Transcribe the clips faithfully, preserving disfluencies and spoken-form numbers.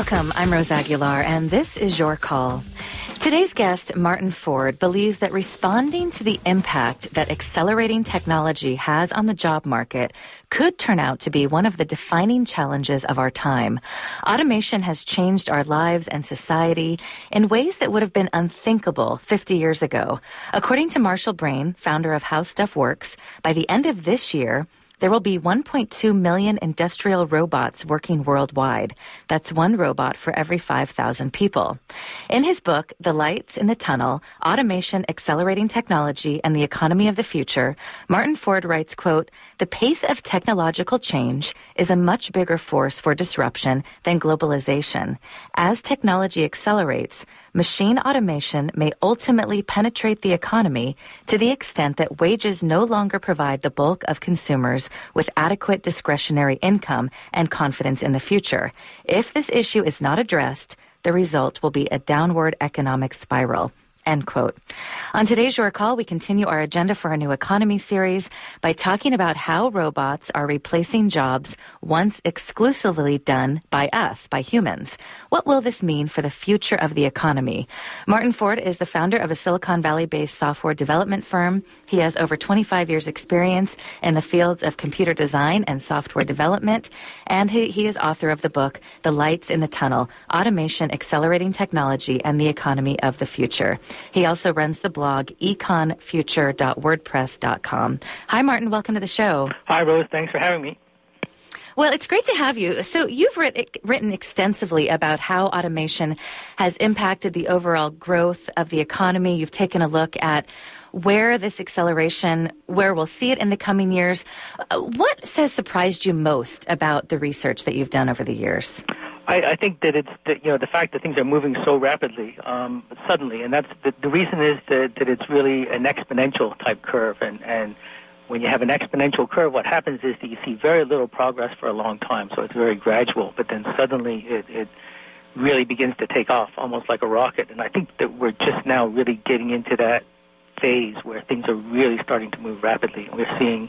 Welcome. I'm Rose Aguilar, and this is Your Call. Today's guest, Martin Ford, believes that responding to the impact that accelerating technology has on the job market could turn out to be one of the defining challenges of our time. Automation has changed our lives and society in ways that would have been unthinkable fifty years ago. According to Marshall Brain, founder of How Stuff Works, by the end of this year, there will be one point two million industrial robots working worldwide. That's one robot for every five thousand people. In his book, The Lights in the Tunnel, Automation, Accelerating Technology, and the Economy of the Future, Martin Ford writes, quote, "The pace of technological change is a much bigger force for disruption than globalization. As technology accelerates, machine automation may ultimately penetrate the economy to the extent that wages no longer provide the bulk of consumers with adequate discretionary income and confidence in the future. If this issue is not addressed, the result will be a downward economic spiral." End quote. On today's Your Call, we continue our agenda for our new economy series by talking about how robots are replacing jobs once exclusively done by us, by humans. What will this mean for the future of the economy? Martin Ford is the founder of a Silicon Valley-based software development firm. He has over twenty-five years experience in the fields of computer design and software development, and he, he is author of the book, The Lights in the Tunnel, Automation, Accelerating Technology, and the Economy of the Future. He also runs the blog econ future dot wordpress dot com. Hi, Martin. Welcome to the show. Hi, Rose. Thanks for having me. Well, it's great to have you. So you've writ- written extensively about how automation has impacted the overall growth of the economy. You've taken a look at where this acceleration, where we'll see it in the coming years. Uh, what has surprised you most about the research that you've done over the years? I, I think that it's the, you know the fact that things are moving so rapidly um, suddenly, and that's the, the reason is that, that it's really an exponential type curve, and, and when you have an exponential curve, what happens is that you see very little progress for a long time, so it's very gradual, but then suddenly it, it really begins to take off, almost like a rocket, and I think that we're just now really getting into that phase where things are really starting to move rapidly, and we're seeing.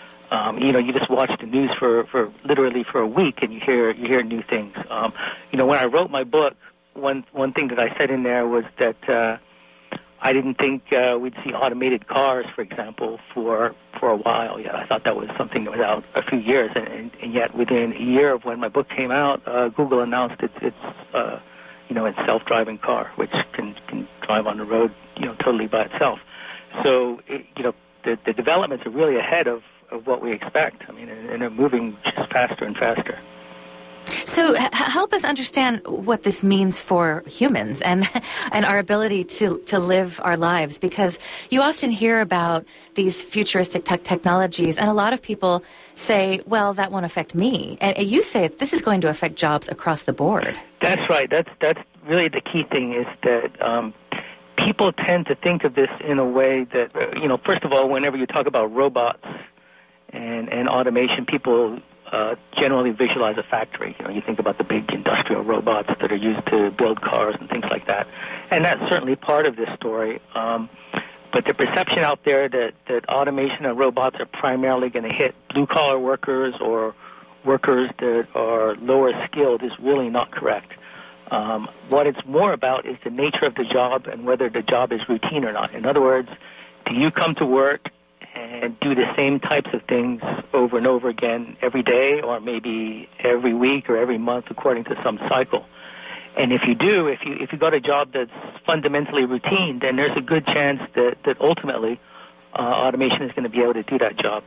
Um, you know, you just watch the news for, for literally for a week, and you hear you hear new things. Um, you know, when I wrote my book, one one thing that I said in there was that uh, I didn't think uh, we'd see automated cars, for example, for for a while yet. I thought that was something that was out a few years, and, and, and yet within a year of when my book came out, uh, Google announced its its uh, you know its self-driving car, which can can drive on the road, you know, totally by itself. So it, you know, the the developments are really ahead of. of what we expect. I mean, and they're moving just faster and faster. So h- help us understand what this means for humans and and our ability to, to live our lives, because you often hear about these futuristic te- technologies, and a lot of people say, well, that won't affect me. And you say this is going to affect jobs across the board. That's right. That's, that's really the key thing is that um, people tend to think of this in a way that, uh, you know, first of all, whenever you talk about robots, And, and automation, people uh, generally visualize a factory. You know, you think about the big industrial robots that are used to build cars and things like that. And that's certainly part of this story. Um, but the perception out there that, that automation and robots are primarily going to hit blue-collar workers or workers that are lower skilled is really not correct. Um, what it's more about is the nature of the job and whether the job is routine or not. In other words, do you come to work and do the same types of things over and over again every day or maybe every week or every month according to some cycle? And if you do, if you if you got a job that's fundamentally routine, then there's a good chance that, that ultimately uh, automation is going to be able to do that job.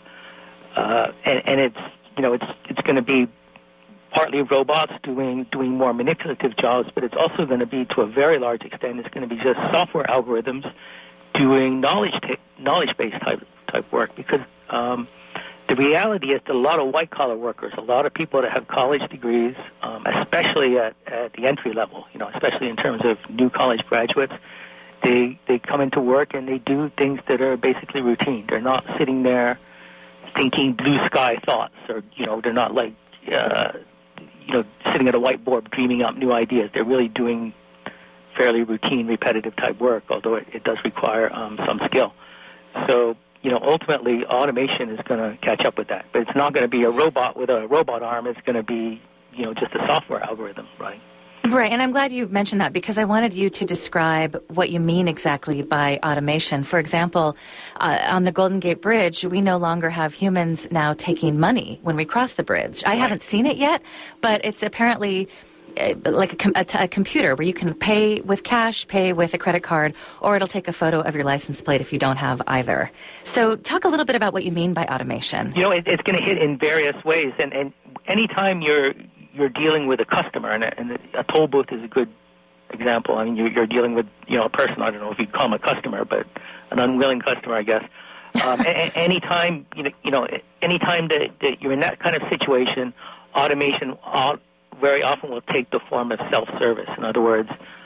Uh, and, and it's you know it's it's going to be partly robots doing doing more manipulative jobs, but it's also going to be to a very large extent it's going to be just software algorithms doing knowledge ta- knowledge-based type type work, because um, the reality is that a lot of white-collar workers, a lot of people that have college degrees, um, especially at, at the entry level, you know, especially in terms of new college graduates, they they come into work and they do things that are basically routine. They're not sitting there thinking blue sky thoughts, or you know, they're not like uh, you know sitting at a whiteboard dreaming up new ideas. They're really doing fairly routine, repetitive type work, although it, it does require um, some skill. So, you know, ultimately, automation is going to catch up with that. But it's not going to be a robot with a robot arm. It's going to be, you know, just a software algorithm, right? Right, and I'm glad you mentioned that because I wanted you to describe what you mean exactly by automation. For example, uh, on the Golden Gate Bridge, we no longer have humans now taking money when we cross the bridge. I haven't seen it yet, but it's apparently uh, like a, com- a, t- a computer where you can pay with cash, pay with a credit card, or it'll take a photo of your license plate if you don't have either. So talk a little bit about what you mean by automation. You know, it, it's going to hit in various ways, and, and anytime you're you're dealing with a customer, and a, and a toll booth is a good example. I mean, you're, you're dealing with, you know, a person, I don't know if you'd call them a customer, but an unwilling customer, I guess. Um, a, anytime, you know, you know, anytime that, that you're in that kind of situation, automation very often will take the form of self-service. In other words,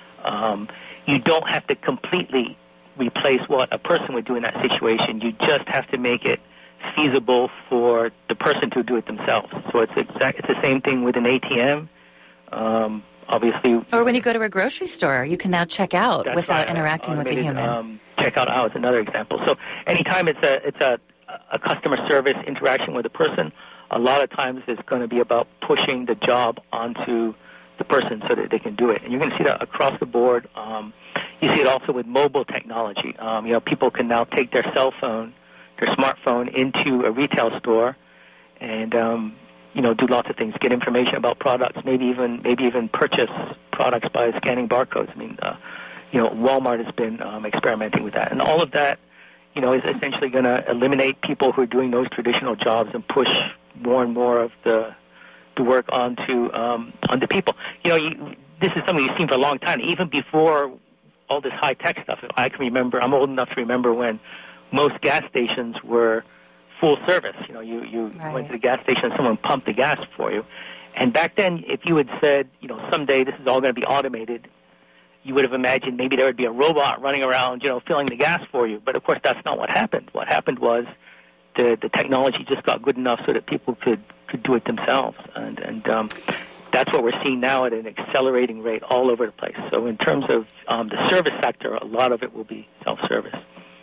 um, you don't have to completely replace what a person would do in that situation. You just have to make it feasible for the person to do it themselves. So it's exact, it's the same thing with an A T M. Um, obviously, or when you go to a grocery store, you can now check out without right, interacting with a human. Um, checkout aisle is another example. So anytime it's a it's a, a customer service interaction with a person, a lot of times it's going to be about pushing the job onto the person so that they can do it. And you're going to see that across the board. Um, you see it also with mobile technology. Um, you know, people can now take their cell phone, their smartphone, into a retail store, and um, you know, do lots of things, get information about products, maybe even maybe even purchase products by scanning barcodes. I mean, uh, you know, Walmart has been um, experimenting with that, and all of that, you know, is essentially going to eliminate people who are doing those traditional jobs and push more and more of the the work onto um, onto people. You know, you, this is something you've seen for a long time, even before all this high tech stuff. I can remember, I'm old enough to remember when most gas stations were full service. You know, you, you right. went to the gas station and someone pumped the gas for you. And back then, if you had said, you know, someday this is all going to be automated, you would have imagined maybe there would be a robot running around, you know, filling the gas for you. But, of course, that's not what happened. What happened was the, the technology just got good enough so that people could, could do it themselves. And, and um, that's what we're seeing now at an accelerating rate all over the place. So in terms of um, the service sector, a lot of it will be self-service.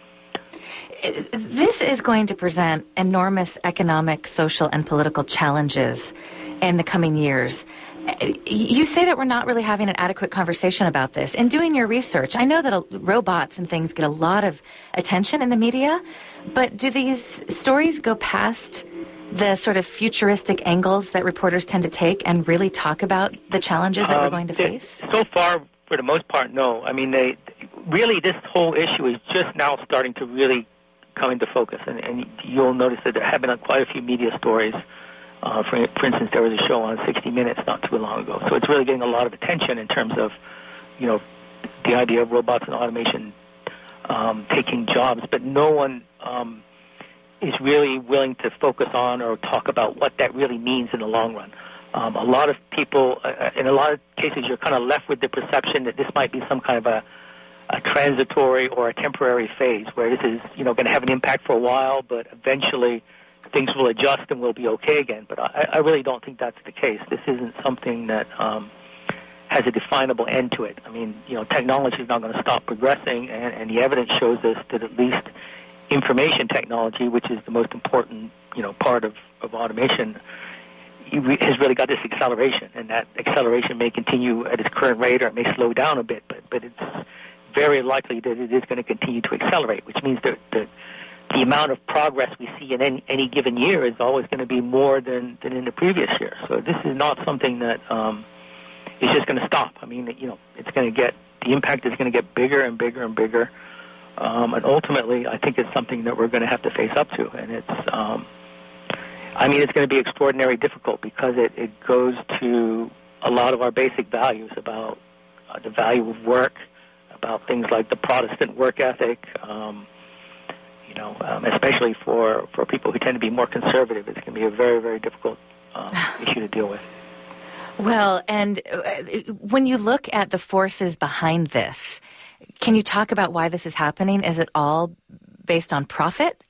This is going to present enormous economic, social, and political challenges in the coming years. You say that we're not really having an adequate conversation about this. In doing your research, I know that robots and things get a lot of attention in the media, but do these stories go past the sort of futuristic angles that reporters tend to take and really talk about the challenges that um, we're going to face? So far, for the most part, no. I mean, they really, this whole issue is just now starting to really come into focus, and, and you'll notice that there have been quite a few media stories. Uh, for, for instance, there was a show on sixty minutes not too long ago, so it's really getting a lot of attention in terms of, you know, the idea of robots and automation um, taking jobs, but no one um, is really willing to focus on or talk about what that really means in the long run. Um, a lot of people, uh, in a lot of cases, you're kind of left with the perception that this might be some kind of a a transitory or a temporary phase where this is, you know, going to have an impact for a while, but eventually things will adjust and we'll be okay again. But I, I really don't think that's the case. This isn't something that um, has a definable end to it. I mean, you know, technology is not going to stop progressing, and, and the evidence shows us that at least information technology, which is the most important, you know, part of, of automation, has really got this acceleration, and that acceleration may continue at its current rate or it may slow down a bit, but, but it's very likely that it is going to continue to accelerate, which means that the, the amount of progress we see in any, any given year is always going to be more than, than in the previous year. So this is not something that um, is just going to stop. I mean, you know, it's going to get, the impact is going to get bigger and bigger and bigger, um, and ultimately I think it's something that we're going to have to face up to, and it's, um, I mean, it's going to be extraordinarily difficult because it, it goes to a lot of our basic values about uh, the value of work, about things like the Protestant work ethic, um, you know, um, especially for, for people who tend to be more conservative. It's going to be a very, very difficult um, issue to deal with. Well, and when you look at the forces behind this, can you talk about why this is happening? Is it all based on profit?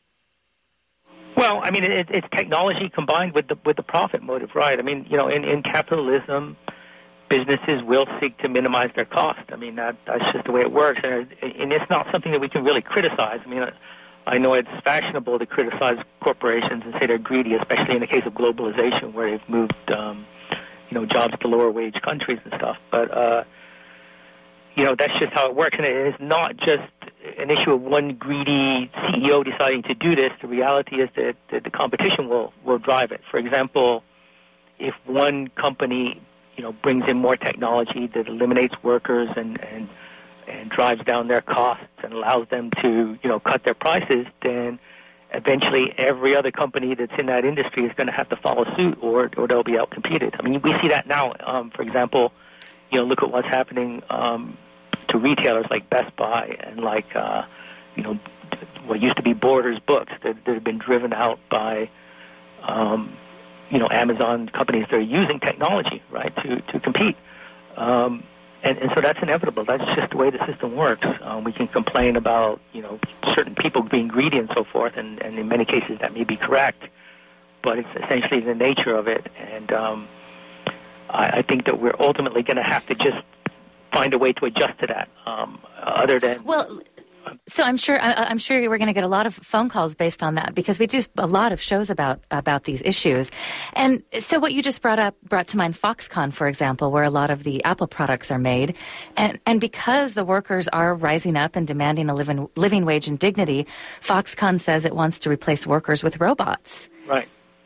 Well, I mean, it, it's technology combined with the with the profit motive, right? I mean, you know, in, in capitalism, businesses will seek to minimize their cost. I mean, that, that's just the way it works, and, and it's not something that we can really criticize. I mean, I know it's fashionable to criticize corporations and say they're greedy, especially in the case of globalization, where they've moved, um, you know, jobs to lower wage countries and stuff. But, uh, you know, that's just how it works. And it is not just an issue of one greedy C E O deciding to do this. The reality is that, that the competition will, will drive it. For example, if one company, you know, brings in more technology that eliminates workers and, and, and drives down their costs and allows them to, you know, cut their prices, then eventually every other company that's in that industry is going to have to follow suit, or, or they'll be outcompeted. I mean, we see that now. Um, for example, you know, look at what's happening um, to retailers like Best Buy and like, uh, you know, what used to be Borders Books that, that have been driven out by, um, you know, Amazon companies that are using technology, right, to, to compete. Um, and, and so that's inevitable. That's just the way the system works. Um, we can complain about, you know, certain people being greedy and so forth, and, and in many cases that may be correct, but it's essentially the nature of it. And um, I, I think that we're ultimately going to have to just find a way to adjust to that, um, other than... Well, so I'm sure I, I'm sure we're going to get a lot of phone calls based on that, because we do a lot of shows about about these issues. And so what you just brought up brought to mind Foxconn, for example, where a lot of the Apple products are made. And and because the workers are rising up and demanding a living, living wage and dignity, Foxconn says it wants to replace workers with robots. Right.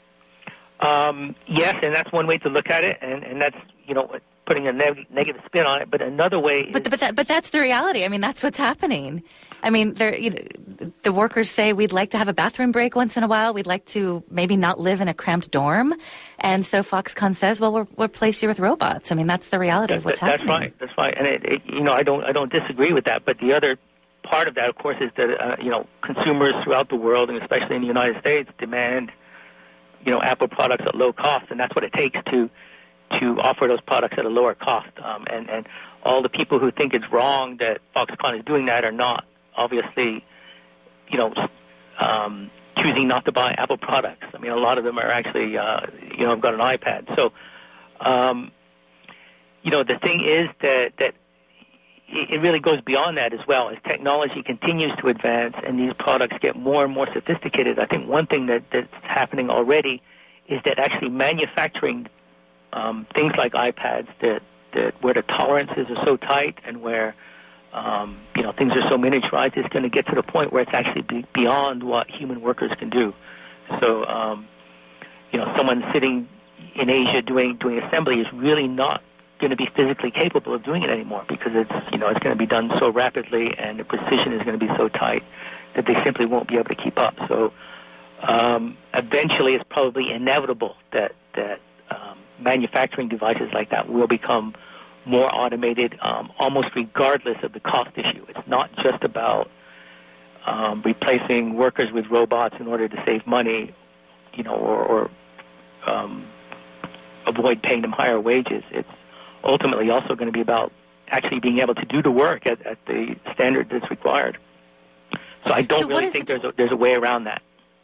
Um, yes, and that's one way to look at it, and, and that's, you know, putting a neg- negative spin on it. But another way is... But, but, that, but that's the reality. I mean, that's what's happening. I mean, you know, the workers say we'd like to have a bathroom break once in a while. We'd like to maybe not live in a cramped dorm. And so Foxconn says, well, we'll, we'll replace you with robots. I mean, that's the reality that, of what's that, happening. That's right. That's right. And, it, it, you know, I don't, I don't disagree with that. But the other part of that, of course, is that, uh, you know, consumers throughout the world, and especially in the United States, demand, you know, Apple products at low cost. And that's what it takes to to offer those products at a lower cost. Um, and, and all the people who think it's wrong that Foxconn is doing that are not obviously, you know, um, choosing not to buy Apple products. I mean, a lot of them are actually, uh, you know, have got an iPad. So, um, you know, the thing is that, that it really goes beyond that as well. As technology continues to advance and these products get more and more sophisticated, I think one thing that, that's happening already is that actually manufacturing Um, things like iPads that, that where the tolerances are so tight and where um, you know, things are so miniaturized, it's going to get to the point where it's actually be beyond what human workers can do. So um, you know, someone sitting in Asia doing doing assembly is really not going to be physically capable of doing it anymore, because it's, you know, it's going to be done so rapidly and the precision is going to be so tight that they simply won't be able to keep up. So um, eventually, it's probably inevitable that that um, manufacturing devices like that will become more automated, um, almost regardless of the cost issue. It's not just about um, replacing workers with robots in order to save money, you know, or, or um, avoid paying them higher wages. It's ultimately also going to be about actually being able to do the work at, at the standard that's required. So I don't so really think the t- there's a, there's a way around that.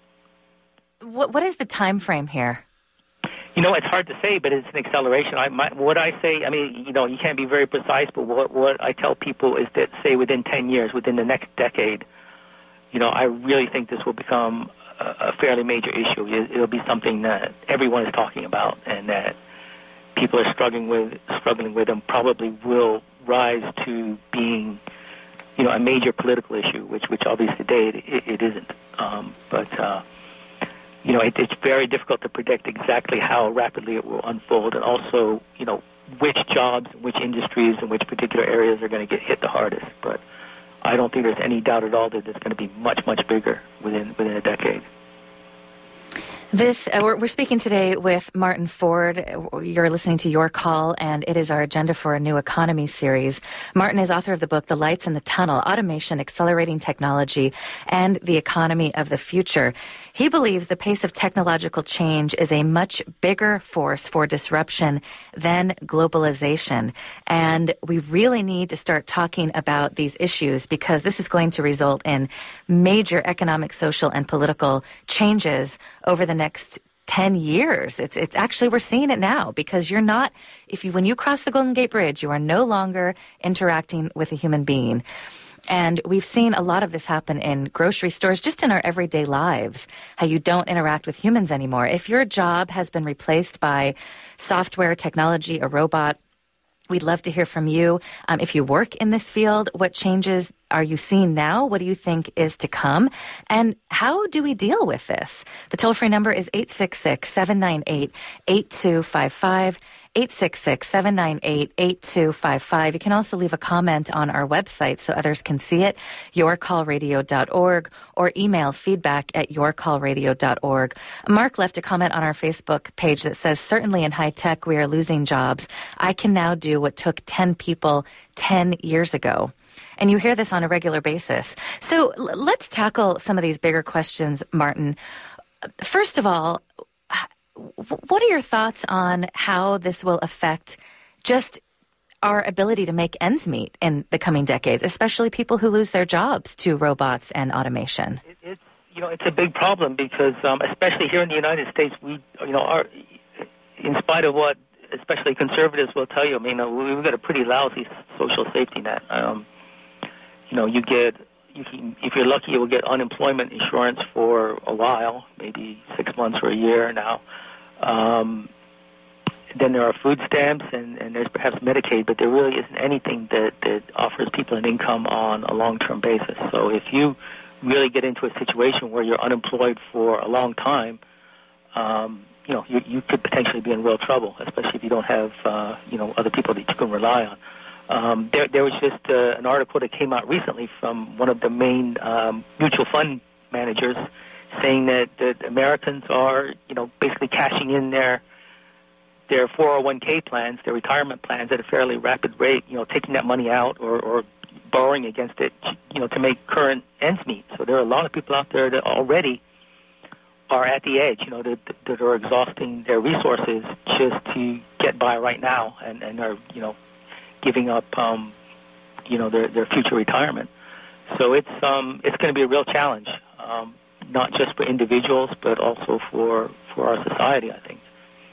What What is the time frame here? You know, it's hard to say, but it's an acceleration. I, my, what I say, I mean, you know, you can't be very precise, but what, what I tell people is that, say, within ten years, within the next decade, you know, I really think this will become a, a fairly major issue. It, it'll be something that everyone is talking about and that people are struggling with, struggling with, and probably will rise to being, you know, a major political issue, which, which obviously today it, it isn't. Um, but, uh, you know, it, it's very difficult to predict exactly how rapidly it will unfold, and also, you know, which jobs, which industries, and which particular areas are going to get hit the hardest. But I don't think there's any doubt at all that it's going to be much, much bigger within within a decade. This uh, we're, we're speaking today with Martin Ford. You're listening to Your Call, and it is our Agenda for a New Economy series. Martin is author of the book The Lights in the Tunnel, Automation, Accelerating Technology, and the Economy of the Future. He believes the pace of technological change is a much bigger force for disruption than globalization. And we really need to start talking about these issues, because this is going to result in major economic, social, and political changes over the next ten years. It's it's actually, we're seeing it now, because you're not, if you when you cross the Golden Gate Bridge, you are no longer interacting with a human being. And we've seen a lot of this happen in grocery stores, just in our everyday lives, how you don't interact with humans anymore. If your job has been replaced by software, technology, a robot, we'd love to hear from you. Um, if you work in this field, what changes are you seeing now? What do you think is to come? And how do we deal with this? The toll-free number is eight six six, seven nine eight, eight two five five. eight six six, seven nine eight, eight two five five. You can also leave a comment on our website so others can see it, your call radio dot org, or email feedback at your call radio dot org. Mark left a comment on our Facebook page that says, certainly in high tech we are losing jobs. I can now do what took ten people ten years ago. And you hear this on a regular basis. So l- let's tackle some of these bigger questions, Martin. First of all, what are your thoughts on how this will affect just our ability to make ends meet in the coming decades, especially people who lose their jobs to robots and automation? It, it's you know it's a big problem because um, especially here in the United States, we you know are in spite of what especially conservatives will tell you. I mean, uh, we've got a pretty lousy social safety net. Um, you know, you get. You can, if you're lucky, you will get unemployment insurance for a while, maybe six months or a year now. Um, then there are food stamps, and, and there's perhaps Medicaid, but there really isn't anything that, that offers people an income on a long-term basis. So if you really get into a situation where you're unemployed for a long time, um, you know, you, you could potentially be in real trouble, especially if you don't have, uh, you know, other people that you can rely on. Um, there, there was just uh, an article that came out recently from one of the main um, mutual fund managers saying that, that Americans are, you know, basically cashing in their their four oh one k plans, their retirement plans at a fairly rapid rate, you know, taking that money out or, or borrowing against it, you know, to make current ends meet. So there are a lot of people out there that already are at the edge, you know, that, that are exhausting their resources just to get by right now and, and are, you know, giving up, um, you know, their, their future retirement. So it's um, it's going to be a real challenge, um, not just for individuals, but also for, for our society, I think.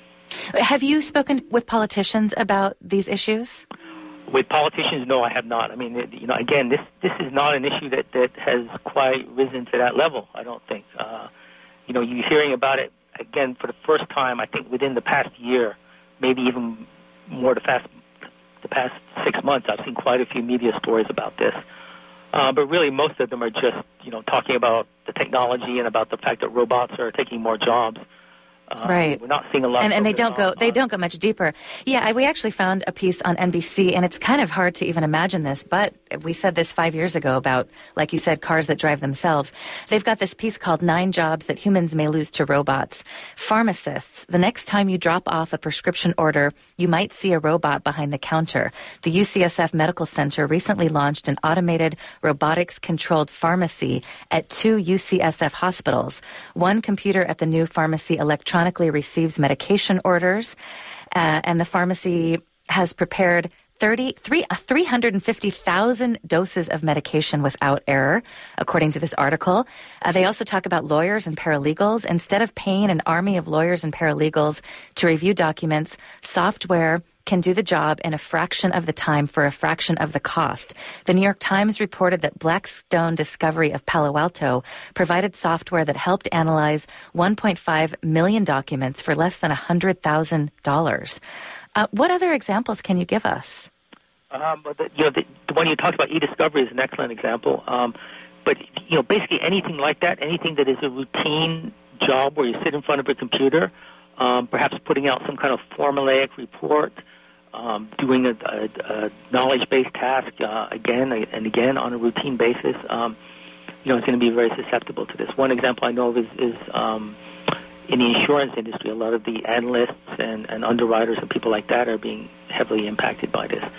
Have you spoken with politicians about these issues? With politicians, no, I have not. I mean, it, you know, again, this this is not an issue that, that has quite risen to that level, I don't think. Uh, you know, you're hearing about it, again, for the first time, I think, within the past year, maybe even more the past the past six months, I've seen quite a few media stories about this. Uh, but really, most of them are just, you know, talking about the technology and about the fact that robots are taking more jobs. Uh, right. We're not seeing a lot. And, of and they don't on, go. They on, don't go much deeper. Yeah, I, we actually found a piece on N B C, and it's kind of hard to even imagine this. But we said this five years ago about, like you said, cars that drive themselves. They've got this piece called Nine Jobs That Humans May Lose to Robots. Pharmacists. The next time you drop off a prescription order, you might see a robot behind the counter. The U C S F Medical Center recently launched an automated robotics-controlled pharmacy at two U C S F hospitals. One computer at the new pharmacy electronically receives medication orders, uh, and the pharmacy has prepared thirty, three, uh, three hundred fifty thousand doses of medication without error, according to this article. Uh, they also talk about lawyers and paralegals. Instead of paying an army of lawyers and paralegals to review documents, software can do the job in a fraction of the time for a fraction of the cost. The New York Times reported that Blackstone Discovery of Palo Alto provided software that helped analyze one point five million documents for less than one hundred thousand dollars. Uh, what other examples can you give us? Um, the, you know, the, the one you talked about, e-discovery, is an excellent example. Um, but, you know, basically anything like that, anything that is a routine job where you sit in front of a computer, um, perhaps putting out some kind of formulaic report, um, doing a, a, a knowledge-based task uh, again and again on a routine basis, um, you know, it's going to be very susceptible to this. One example I know of is, is um, in the insurance industry, a lot of the analysts and, and underwriters and people like that are being heavily impacted by this.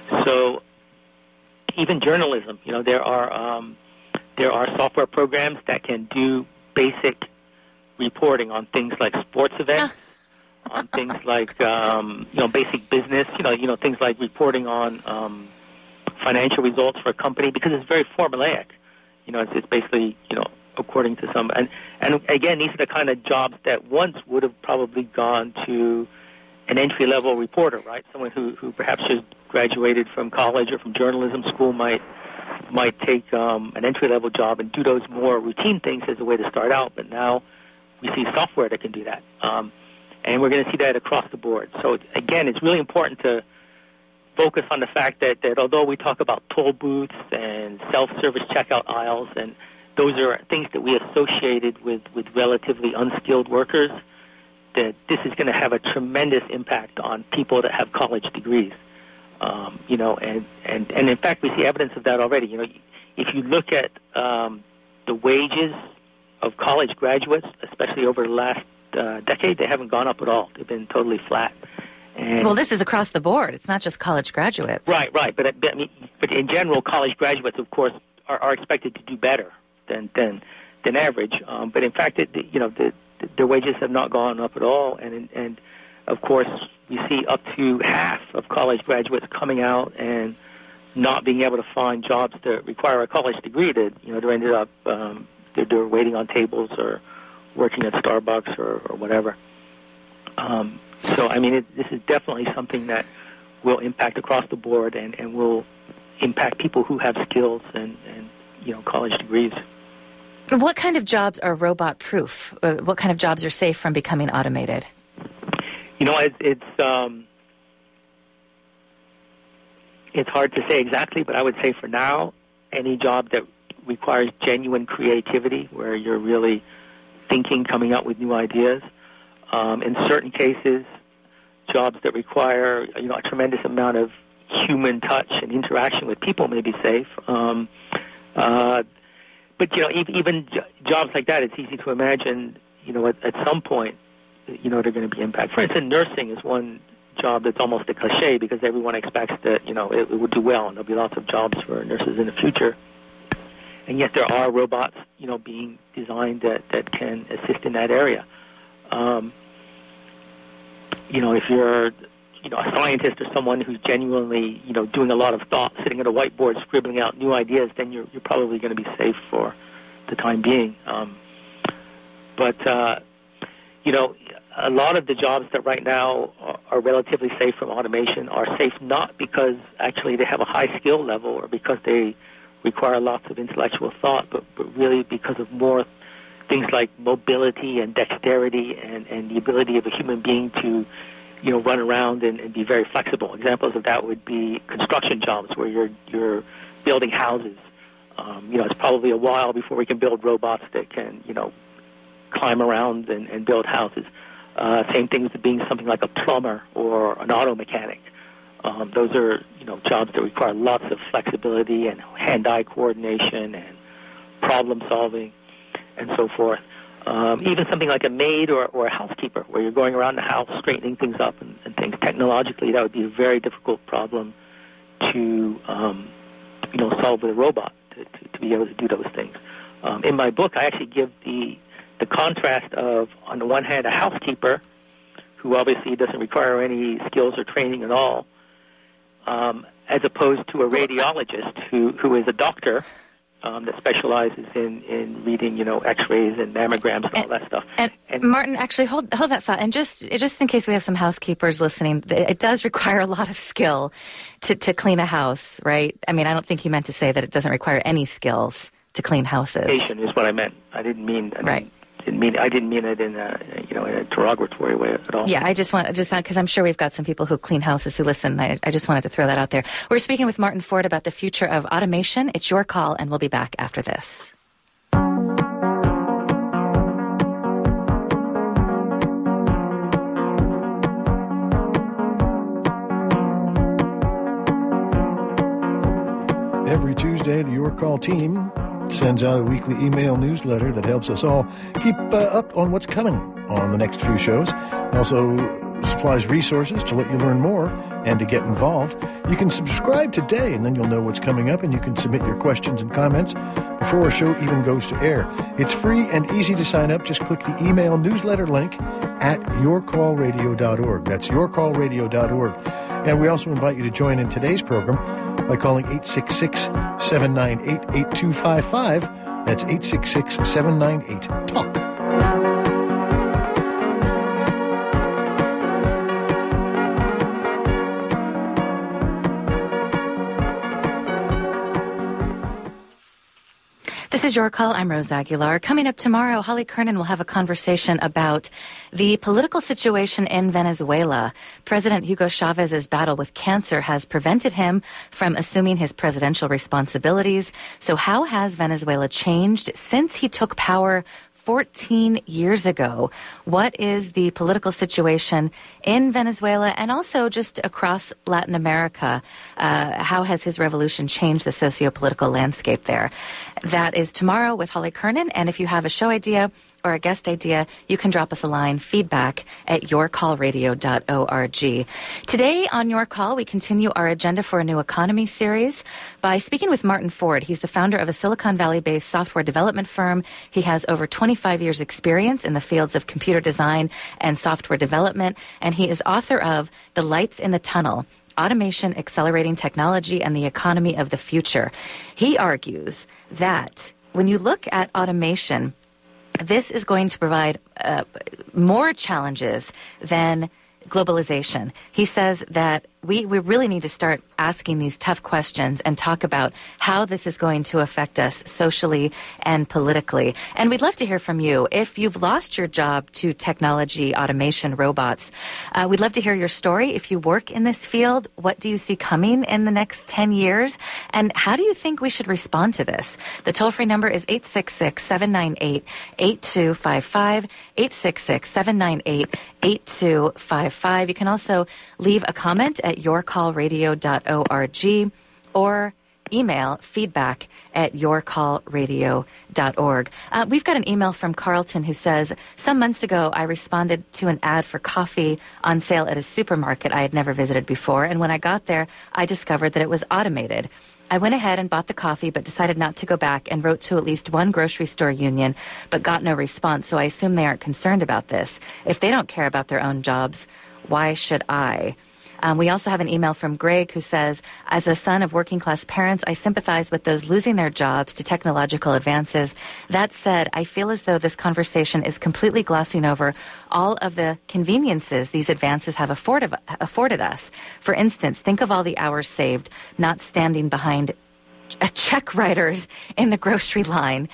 So even journalism, you know, there are um, there are software programs that can do basic reporting on things like sports events, on things like um, you know basic business, you know, you know things like reporting on um, financial results for a company, because it's very formulaic. You know, it's, it's basically you know according to some and and again, these are the kind of jobs that once would have probably gone to an entry-level reporter, right? Someone who, who perhaps just graduated from college or from journalism school might might take um, an entry-level job and do those more routine things as a way to start out, but now we see software that can do that. Um, and we're going to see that across the board. So, again, it's really important to focus on the fact that, that although we talk about toll booths and self-service checkout aisles, and those are things that we associated with, with relatively unskilled workers, that this is going to have a tremendous impact on people that have college degrees. Um, you know, and, and, and in fact, we see evidence of that already. You know, if you look at um, the wages of college graduates, especially over the last uh, decade, they haven't gone up at all. They've been totally flat. And well, this is across the board. It's not just college graduates. Right, right. But, I mean, but in general, college graduates, of course, are, are expected to do better than than, than average. Um, but in fact, it, you know, the, the, their wages have not gone up at all. And and of course, we see up to half of college graduates coming out and not being able to find jobs that require a college degree. That you know, they ended up um, they're, they're waiting on tables or working at Starbucks or, or whatever. Um, so, I mean, it, this is definitely something that will impact across the board and, and will impact people who have skills and, and, you know, college degrees. What kind of jobs are robot-proof? Uh, what kind of jobs are safe from becoming automated? You know, it, it's um, it's hard to say exactly, but I would say for now, any job that requires genuine creativity, where you're really thinking, coming up with new ideas. Um, in certain cases, jobs that require, you know, a tremendous amount of human touch and interaction with people may be safe. Um, uh, but, you know, even jobs like that, it's easy to imagine, you know, at, at some point, you know, they're going to be impacted. For instance, nursing is one job that's almost a cliche because everyone expects that, you know, it, it would do well and there'll be lots of jobs for nurses in the future. And yet there are robots, you know, being designed that, that can assist in that area. Um, you know, if you're, you know, a scientist or someone who's genuinely, you know, doing a lot of thought, sitting at a whiteboard, scribbling out new ideas, then you're you're probably going to be safe for the time being. Um, but, uh, you know, a lot of the jobs that right now are, are relatively safe from automation are safe not because actually they have a high skill level or because they require lots of intellectual thought, but, but really because of more things like mobility and dexterity and, and the ability of a human being to, you know, run around and, and be very flexible. Examples of that would be construction jobs where you're you're building houses. Um, you know, it's probably a while before we can build robots that can, you know, climb around and, and build houses. Uh, same thing with being something like a plumber or an auto mechanic. Um, those are, you know, jobs that require lots of flexibility and hand-eye coordination and problem solving and so forth. Um, even something like a maid or, or a housekeeper, where you're going around the house straightening things up and, and things. Technologically, that would be a very difficult problem to, um, you know, solve with a robot to, to, to be able to do those things. Um, in my book, I actually give the the contrast of, on the one hand, a housekeeper who obviously doesn't require any skills or training at all, um, as opposed to a radiologist who, who is a doctor. Um, that specializes in, in reading, you know, X-rays and mammograms and, and all that stuff. And, and Martin, actually, hold hold that thought. And just just in case we have some housekeepers listening, it does require a lot of skill to, to clean a house, right? I mean, I don't think you meant to say that it doesn't require any skills to clean houses. Education is what I meant. I didn't mean. I right. Didn't, didn't mean. I didn't mean it in a, you know, in a derogatory way at all. Yeah, I just want just because I'm sure we've got some people who clean houses who listen. I, I just wanted to throw that out there. We're speaking with Martin Ford about the future of automation. It's your call, and we'll be back after this. Every Tuesday, the Your Call team sends out a weekly email newsletter that helps us all keep uh, up on what's coming on the next few shows. It also supplies resources to let you learn more and to get involved. You can subscribe today, and then you'll know what's coming up, and you can submit your questions and comments before a show even goes to air. It's free and easy to sign up. Just click the email newsletter link at your call radio dot org. That's your call radio dot org. And we also invite you to join in today's program by calling eight six six, seven nine eight, eight two five five. That's eight six six, seven nine eight, talk. This is Your Call. I'm Rose Aguilar. Coming up tomorrow, Holly Kernan will have a conversation about the political situation in Venezuela. President Hugo Chavez's battle with cancer has prevented him from assuming his presidential responsibilities. So how has Venezuela changed since he took power fourteen years ago? What is the political situation in Venezuela and also just across Latin America? Uh, how has his revolution changed the socio-political landscape there? That is tomorrow with Holly Kernan. And if you have a show idea or a guest idea, you can drop us a line, feedback at your call radio dot org. Today on Your Call, we continue our Agenda for a New Economy series by speaking with Martin Ford. He's the founder of a Silicon Valley-based software development firm. He has over twenty-five years experience in the fields of computer design and software development, and he is author of The Lights in the Tunnel: Automation, Accelerating Technology, and the Economy of the Future. He argues that when you look at automation, this is going to provide uh, more challenges than globalization. He says that we, we really need to start asking these tough questions and talk about how this is going to affect us socially and politically. And we'd love to hear from you. If you've lost your job to technology, automation, robots, uh, we'd love to hear your story. If you work in this field, what do you see coming in the next ten years? And how do you think we should respond to this? The toll-free number is eight six six, seven nine eight, eight two five five, eight six six, seven nine eight, eight two five five. You can also leave a comment at your call radio dot org or email feedback at your call radio dot org. Uh, we've got an email from Carlton who says, some months ago I responded to an ad for coffee on sale at a supermarket I had never visited before, and when I got there, I discovered that it was automated. I went ahead and bought the coffee, but decided not to go back and wrote to at least one grocery store union, but got no response, so I assume they aren't concerned about this. If they don't care about their own jobs, why should I? Um, we also have an email from Greg who says, as a son of working-class parents, I sympathize with those losing their jobs to technological advances. That said, I feel as though this conversation is completely glossing over all of the conveniences these advances have afforded, afforded us. For instance, think of all the hours saved not standing behind check writers in the grocery line.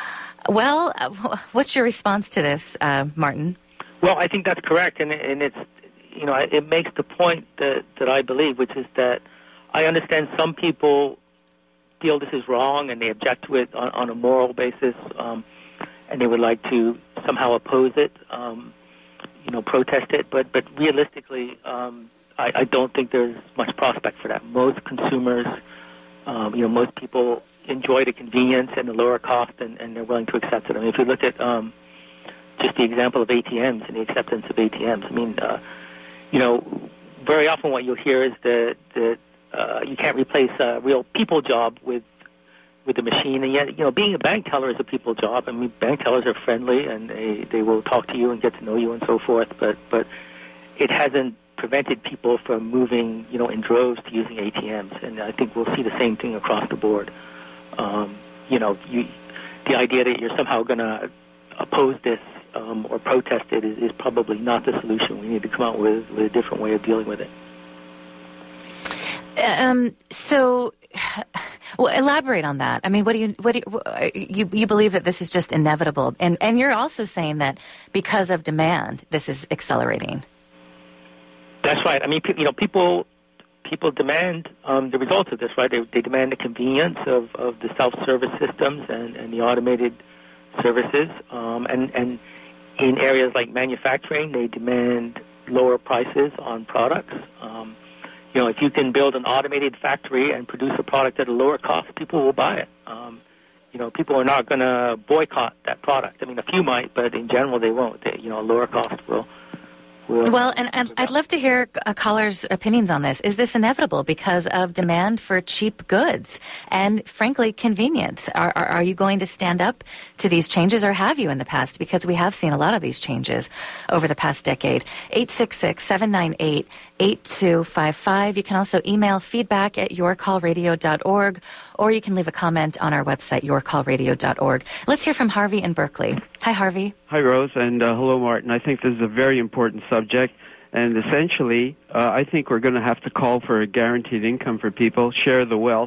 Well, uh, what's your response to this, uh, Martin? Well, I think that's correct, and, and it's you know, it makes the point that, that I believe, which is that I understand some people feel this is wrong and they object to it on, on a moral basis, um, and they would like to somehow oppose it, um, you know, protest it. But but realistically, um, I, I don't think there's much prospect for that. Most consumers, um, you know, most people enjoy the convenience and the lower cost, and, and they're willing to accept it. I mean, if you look at um, just the example of A T Ms and the acceptance of A T Ms, I mean, uh, you know, very often what you'll hear is that, that uh, you can't replace a real people job with with a machine. And yet, you know, being a bank teller is a people job. I mean, bank tellers are friendly and they, they will talk to you and get to know you and so forth. But but it hasn't prevented people from moving, you know, in droves to using A T Ms. And I think we'll see the same thing across the board. Um, you know, you, the idea that you're somehow going to oppose this Um, or protest it is, is probably not the solution. We need to come out with, with a different way of dealing with it. Um, so, well, elaborate on that. I mean, what do you, what do you, you, you believe that this is just inevitable, and and you're also saying that because of demand, this is accelerating. That's right. I mean, you know, people people demand um, the results of this, right? They, they demand the convenience of, of the self-service systems and, and the automated services, um, and and in areas like manufacturing, they demand lower prices on products. Um, you know, if you can build an automated factory and produce a product at a lower cost, people will buy it. Um, you know, people are not going to boycott that product. I mean, a few might, but in general, they won't. They, you know, a lower cost will. will well, and, and I'd love to hear a caller's opinions on this. Is this inevitable because of demand for cheap goods and, frankly, convenience? Are, are, are you going to stand up to these changes, or have you in the past? Because we have seen a lot of these changes over the past decade. eight six six, seven nine eight, eight two five five. You can also email feedback at your call radio dot org, or you can leave a comment on our website, your call radio dot org. Let's hear from Harvey in Berkeley. Hi, Harvey. Hi, Rose, and uh, hello, Martin. I think this is a very important subject, and essentially, uh, I think we're going to have to call for a guaranteed income for people, share the wealth,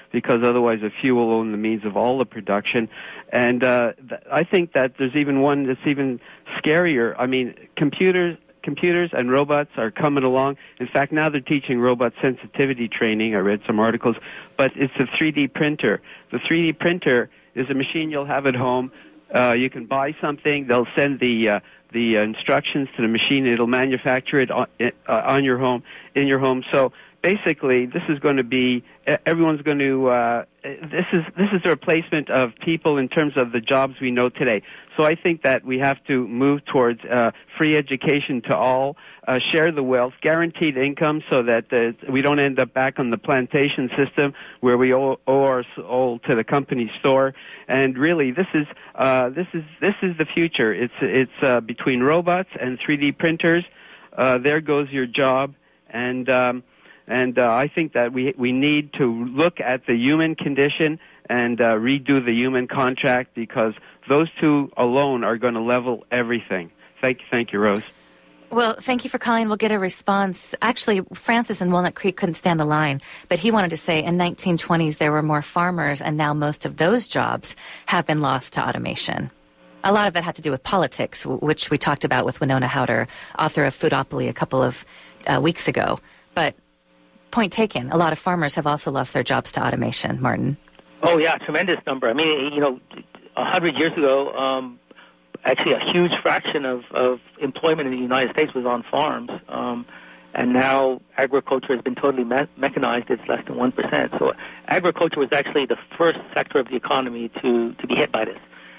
because otherwise a few will own the means of all the production. And uh, th- I think that there's even one that's even scarier. I mean, computers computers and robots are coming along. In fact, now they're teaching robot sensitivity training. I read some articles. But it's a three D printer. The three D printer is a machine you'll have at home. Uh, you can buy something. They'll send the uh, the uh, instructions to the machine. It'll manufacture it on, uh, on your home, in your home. So basically, this is going to be, everyone's going to, uh, this is this is a replacement of people in terms of the jobs we know today. So I think that we have to move towards uh, free education to all, uh, share the wealth, guaranteed income, so that uh, we don't end up back on the plantation system where we owe, owe our soul to the company store. And really, this is uh, this is this is the future. It's it's uh, between robots and three D printers. Uh, there goes your job, and um, and uh, I think that we we need to look at the human condition and uh, redo the human contract, because those two alone are going to level everything. Thank you, thank you, Rose. Well, thank you for calling. We'll get a response. Actually, Francis in Walnut Creek couldn't stand the line, but he wanted to say in nineteen twenties there were more farmers, and now most of those jobs have been lost to automation. A lot of that had to do with politics, which we talked about with Winona Howder, author of Foodopoly, a couple of uh, weeks ago. But point taken, a lot of farmers have also lost their jobs to automation, Martin. Oh, yeah, tremendous number. I mean, you know, a hundred years ago, um, actually a huge fraction of, of employment in the United States was on farms. Um, and now agriculture has been totally me- mechanized. It's less than one percent. So agriculture was actually the first sector of the economy to, to be hit by this.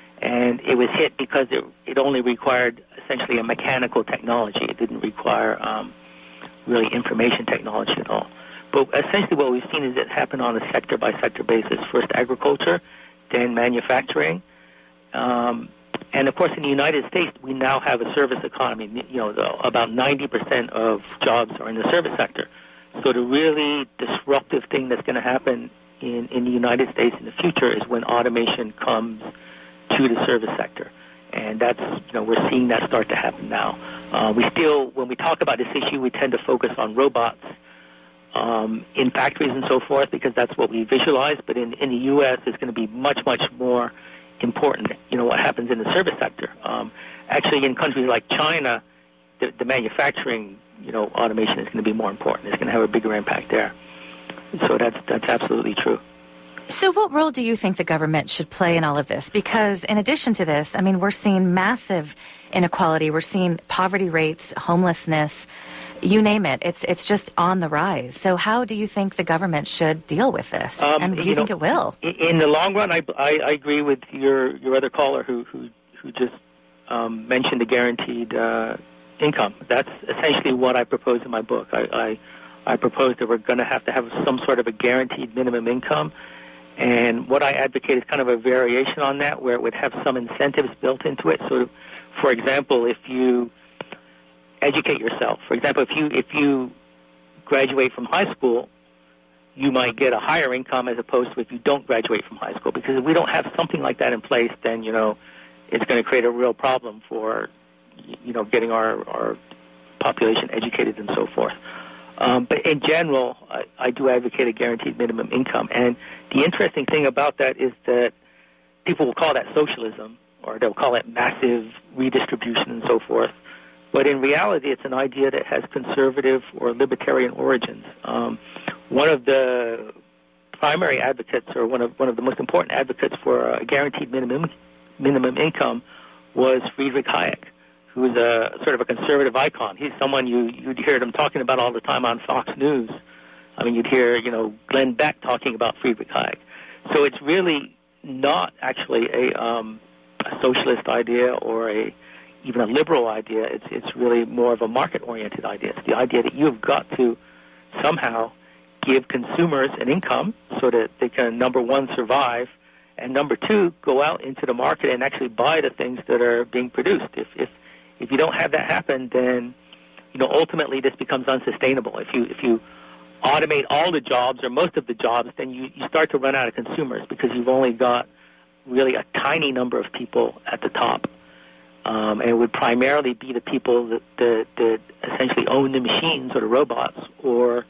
And it was hit because it, it only required essentially a mechanical technology. It didn't require um, really information technology at all. But essentially what we've seen is it happened on a sector-by-sector basis. First agriculture, then manufacturing. Um, and, of course, in the United States, we now have a service economy. You know, the, about ninety percent of jobs are in the service sector. So the really disruptive thing that's going to happen in, in the United States in the future is when automation comes to the service sector. And that's, you know, we're seeing that start to happen now. Uh, we still, when we talk about this issue, we tend to focus on robots um, in factories and so forth, because that's what we visualize. But in, in the U S, it's going to be much, much more important, you know, what happens in the service sector. Um, actually, in countries like China, the, the manufacturing, you know, automation is going to be more important. It's going to have a bigger impact there. So that's that's absolutely true. So what role do you think the government should play in all of this? Because in addition to this, I mean, we're seeing massive inequality. We're seeing poverty rates, homelessness, you name it. It's it's just on the rise. So how do you think the government should deal with this? Um, and do you, you think know, it will? In the long run, I, I, I agree with your, your other caller who, who, who just um, mentioned the guaranteed uh, income. That's essentially what I propose in my book. I, I, I propose that we're going to have to have some sort of a guaranteed minimum income. And what I advocate is kind of a variation on that, where it would have some incentives built into it. So, for example, if you educate yourself, for example, if you if you graduate from high school, you might get a higher income as opposed to if you don't graduate from high school. Because if we don't have something like that in place, then, you know, it's going to create a real problem for, you know, getting our, our population educated and so forth. Um, but in general, I, I do advocate a guaranteed minimum income. And the interesting thing about that is that people will call that socialism, or they'll call it massive redistribution and so forth. But in reality, it's an idea that has conservative or libertarian origins. Um, one of the primary advocates, or one of one of the most important advocates for a guaranteed minimum minimum income, was Friedrich Hayek, who is a sort of a conservative icon. He's someone you, you'd hear them talking about all the time on Fox News. I mean, you'd hear, you know, Glenn Beck talking about Friedrich Hayek. So it's really not actually a, um, a socialist idea or a even a liberal idea. It's it's really more of a market-oriented idea. It's the idea that you've got to somehow give consumers an income so that they can, number one, survive, and number two, go out into the market and actually buy the things that are being produced. If if If you don't have that happen, then, you know, ultimately this becomes unsustainable. If you if you automate all the jobs or most of the jobs, then you, you start to run out of consumers because you've only got really a tiny number of people at the top. Um, and it would primarily be the people that, that, that essentially own the machines or the robots, or,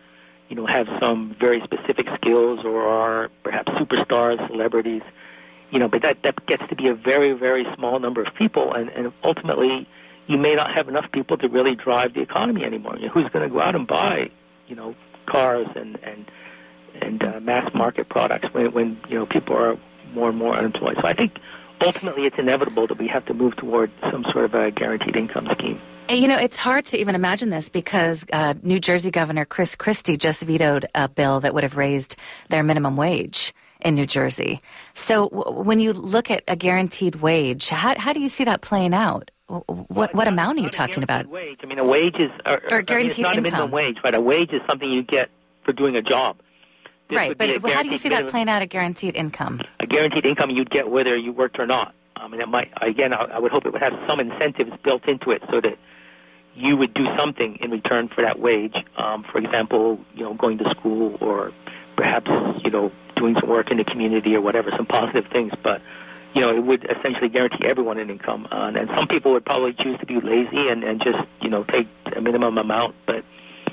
you know, have some very specific skills or are perhaps superstars, celebrities, you know, but that, that gets to be a very, very small number of people, and, and ultimately you may not have enough people to really drive the economy anymore. You know, who's going to go out and buy, you know, cars and, and, and uh, mass market products when, when, you know, people are more and more unemployed? So I think ultimately it's inevitable that we have to move toward some sort of a guaranteed income scheme. You know, it's hard to even imagine this because uh, New Jersey Governor Chris Christie just vetoed a bill that would have raised their minimum wage in New Jersey. So w- when you look at a guaranteed wage, how, how do you see that playing out? What well, what not, amount are you talking about? Wage. I mean, a wage is or, or guaranteed I mean, it's not income. a minimum wage, but a wage is something you get for doing a job. This right, but how do you see minimum, that playing out? A guaranteed income? A guaranteed income you'd get whether you worked or not. I mean, it might again. I, I would hope it would have some incentives built into it so that you would do something in return for that wage. Um, for example, you know, going to school or perhaps you know doing some work in the community or whatever, some positive things, but. You know, it would essentially guarantee everyone an income. Uh, and some people would probably choose to be lazy and, and just, you know, take a minimum amount. But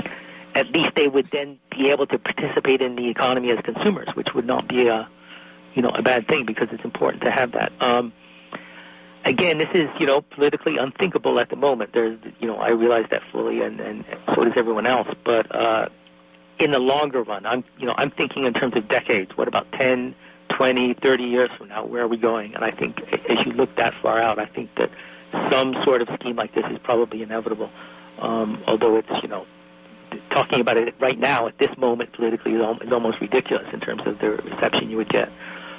at least they would then be able to participate in the economy as consumers, which would not be a, you know, a bad thing because it's important to have that. Um, again, this is, you know, politically unthinkable at the moment. There's, you know, I realize that fully, and, and so does everyone else. But uh, in the longer run, I'm, you know, I'm thinking in terms of decades. What about ten, twenty, thirty years from now, where are we going? And I think as you look that far out, I think that some sort of scheme like this is probably inevitable, um, although it's, you know, talking about it right now at this moment politically is almost ridiculous in terms of the reception you would get.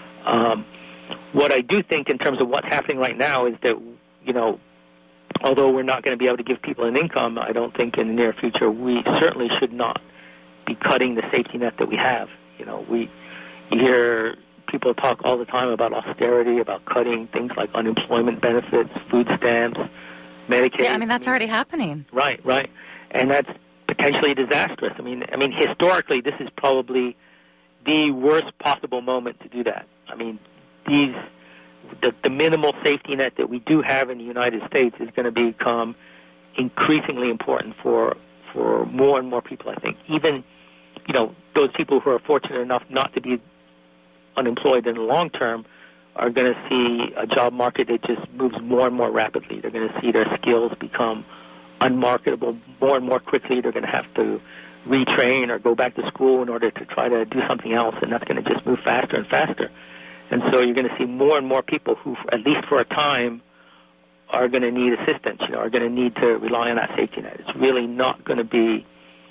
Um, what I do think in terms of what's happening right now is that, you know, although we're not going to be able to give people an income, I don't think in the near future we certainly should not be cutting the safety net that we have. You know, we you hear people talk all the time about austerity, about cutting things like unemployment benefits, food stamps, Medicaid. Yeah, I mean, that's already happening. Right, right. And that's potentially disastrous. I mean, I mean, historically, this is probably the worst possible moment to do that. I mean, these the, the minimal safety net that we do have in the United States is going to become increasingly important for for more and more people, I think. Even, you know, those people who are fortunate enough not to be unemployed in the long term are going to see a job market that just moves more and more rapidly. They're going to see their skills become unmarketable more and more quickly. They're going to have to retrain or go back to school in order to try to do something else, and that's going to just move faster and faster. And so you're going to see more and more people who, at least for a time, are going to need assistance, you know, are going to need to rely on that safety net. It's really not going to be,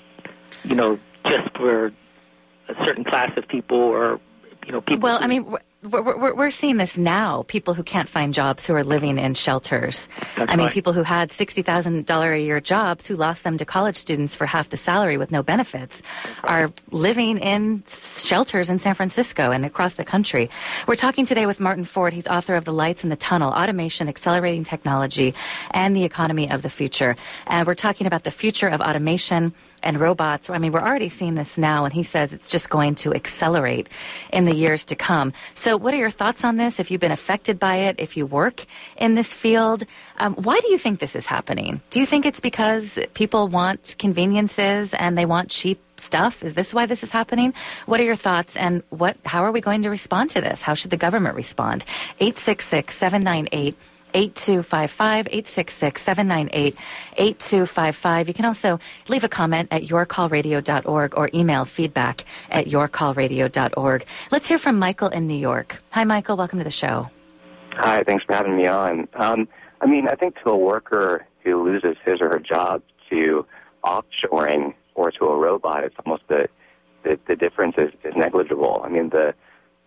you know, just for a certain class of people or, you know, people. Well, who, I mean, we're, we're, we're seeing this now. People who can't find jobs, who are living in shelters. That's I mean, right. people who had sixty thousand dollars a year jobs, who lost them to college students for half the salary with no benefits, right. are living in shelters in San Francisco and across the country. We're talking today with Martin Ford. He's author of The Lights in the Tunnel, Automation, Accelerating Technology, and the Economy of the Future. And we're talking about the future of automation and robots. I mean, we're already seeing this now, and he says it's just going to accelerate in the years to come. So what are your thoughts on this? If you've been affected by it, if you work in this field, um, why do you think this is happening? Do you think it's because people want conveniences and they want cheap stuff? Is this why this is happening? What are your thoughts, and what? How are we going to respond to this? How should the government respond? eight six six, seven nine eight, eight two five five, eight six six, seven nine eight, eight two five five. You can also leave a comment at your call radio dot org or email feedback at your call radio dot org. Let's hear from Michael in New York. Hi, Michael. Welcome to the show. Hi. Thanks for having me on. Um, I mean, I think to a worker who loses his or her job to offshoring or to a robot, it's almost the the, the difference is, is negligible. I mean, the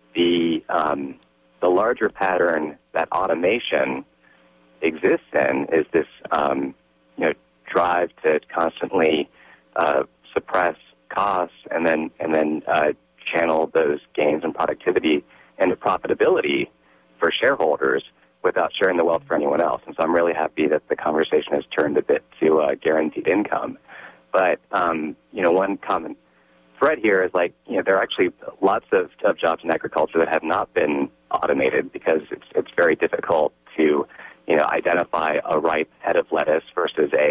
the um, the larger pattern that automation exists in is this, um, you know, drive to constantly uh, suppress costs and then and then uh, channel those gains in productivity into profitability for shareholders without sharing the wealth for anyone else. And so I'm really happy that the conversation has turned a bit to uh, guaranteed income. But um, you know, one common thread here is like, you know, there are actually lots of, of jobs in agriculture that have not been automated because it's it's very difficult to, you know, identify a ripe head of lettuce versus a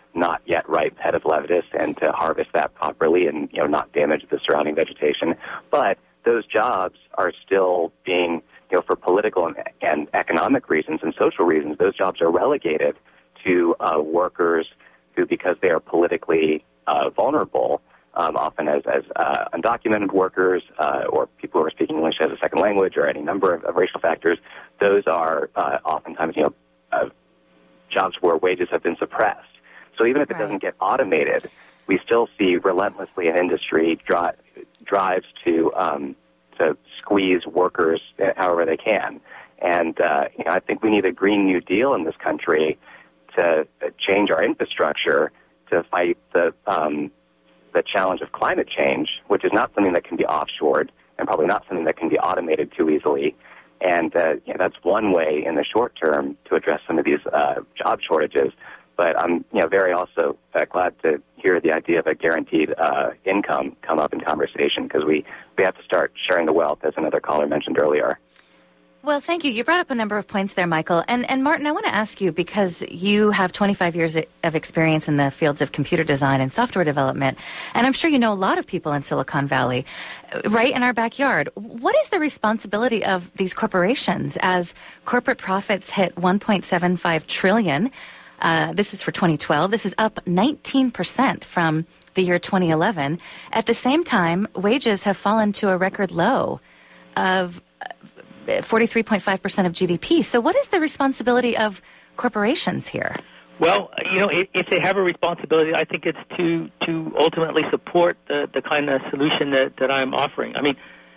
not yet ripe head of lettuce and to harvest that properly and, you know, not damage the surrounding vegetation. But those jobs are still being, you know, for political and, and economic reasons and social reasons, those jobs are relegated to uh, workers who, because they are politically uh, vulnerable, um, often as, as uh, undocumented workers uh, or people who are speaking English as a second language or any number of, of racial factors, those are uh, oftentimes, you know, uh, jobs where wages have been suppressed. So even if it right. doesn't get automated, we still see relentlessly an industry dri- drives to um, to squeeze workers however they can. And uh, you know, I think we need a Green New Deal in this country to change our infrastructure to fight the um, the challenge of climate change, which is not something that can be offshored and probably not something that can be automated too easily. And uh, you know, that's one way in the short term to address some of these uh, job shortages. But I'm, you know, very also uh, glad to hear the idea of a guaranteed uh, income come up in conversation, because we, we have to start sharing the wealth, as another caller mentioned earlier. Well, thank you. You brought up a number of points there, Michael. And, and Martin, I want to ask you, because you have twenty-five years of experience in the fields of computer design and software development, and I'm sure you know a lot of people in Silicon Valley, right in our backyard. What is the responsibility of these corporations as corporate profits hit one point seven five trillion dollars? Uh, this is for twenty twelve. This is up nineteen percent from the year twenty eleven. At the same time, wages have fallen to a record low of forty-three point five percent of G D P. So what is the responsibility of corporations here? Well, you know, if, if they have a responsibility, I think it's to to ultimately support the, the kind of solution that, that I'm offering. I mean,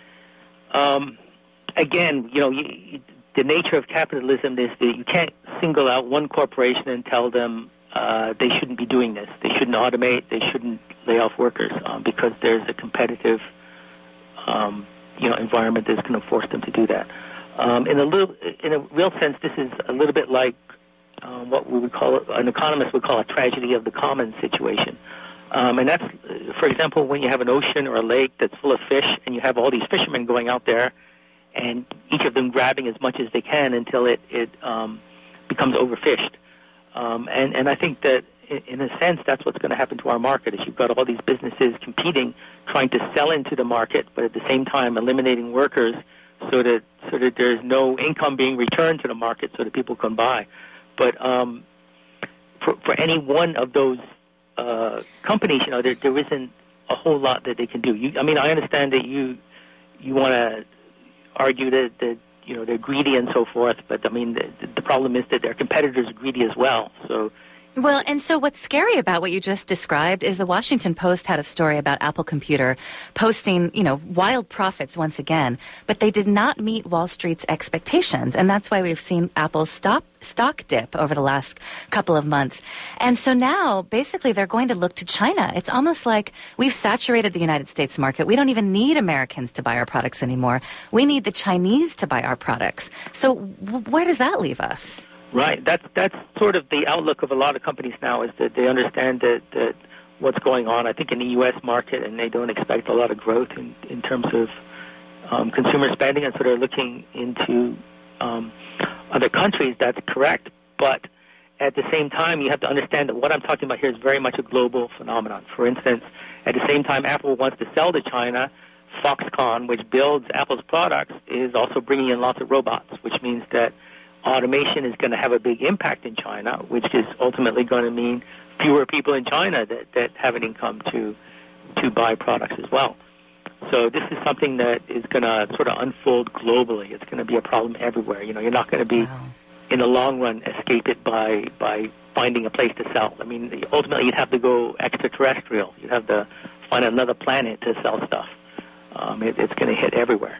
um, again, you know, you, the nature of capitalism is that you can't single out one corporation and tell them uh, they shouldn't be doing this. They shouldn't automate. They shouldn't lay off workers um, because there's a competitive, um, you know, environment that's going to force them to do that. Um, in a little, in a real sense, this is a little bit like um, what we would call an economist would call a tragedy of the commons situation. Um, and that's, for example, when you have an ocean or a lake that's full of fish, and you have all these fishermen going out there, and each of them grabbing as much as they can until it, it um, becomes overfished. Um, and, and I think that, in a sense, that's what's going to happen to our market, is you've got all these businesses competing, trying to sell into the market, but at the same time eliminating workers so that so that there's no income being returned to the market so that people can buy. But um, for, for any one of those uh, companies, you know, there, there isn't a whole lot that they can do. You, I mean, I understand that you you want to argue that, that you know they're greedy and so forth, but I mean the, the problem is that their competitors are greedy as well. So. Well, and so what's scary about what you just described is the Washington Post had a story about Apple Computer posting, you know, wild profits once again, but they did not meet Wall Street's expectations. And that's why we've seen Apple's stop, stock dip over the last couple of months. And so now, basically, they're going to look to China. It's almost like we've saturated the United States market. We don't even need Americans to buy our products anymore. We need the Chinese to buy our products. So w- where does that leave us? Right. That's that's sort of the outlook of a lot of companies now, is that they understand that, that what's going on, I think, in the U S market, and they don't expect a lot of growth in, in terms of um, consumer spending, and so they're looking into um, other countries. That's correct. But at the same time, you have to understand that what I'm talking about here is very much a global phenomenon. For instance, at the same time Apple wants to sell to China, Foxconn, which builds Apple's products, is also bringing in lots of robots, which means that automation is going to have a big impact in China, which is ultimately going to mean fewer people in China that, that have an income to to buy products as well. So this is something that is going to sort of unfold globally. It's going to be a problem everywhere. You know, you're not going to be, wow. in the long run, escape it by by finding a place to sell. I mean, ultimately, you'd have to go extraterrestrial. You'd have to find another planet to sell stuff. Um, it, it's going to hit everywhere.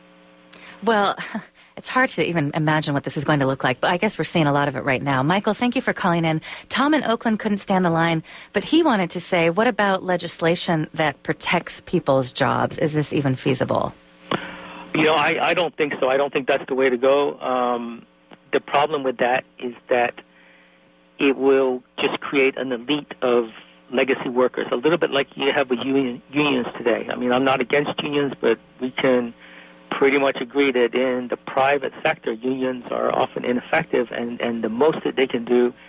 Well, it's hard to even imagine what this is going to look like, but I guess we're seeing a lot of it right now. Michael, thank you for calling in. Tom in Oakland couldn't stand the line, but he wanted to say, what about legislation that protects people's jobs? Is this even feasible? You know, I, I don't think so. I don't think that's the way to go. Um, the problem with that is that it will just create an elite of legacy workers, a little bit like you have with union, unions today. I mean, I'm not against unions, but we can pretty much agree that in the private sector, unions are often ineffective, and, and the most that they can do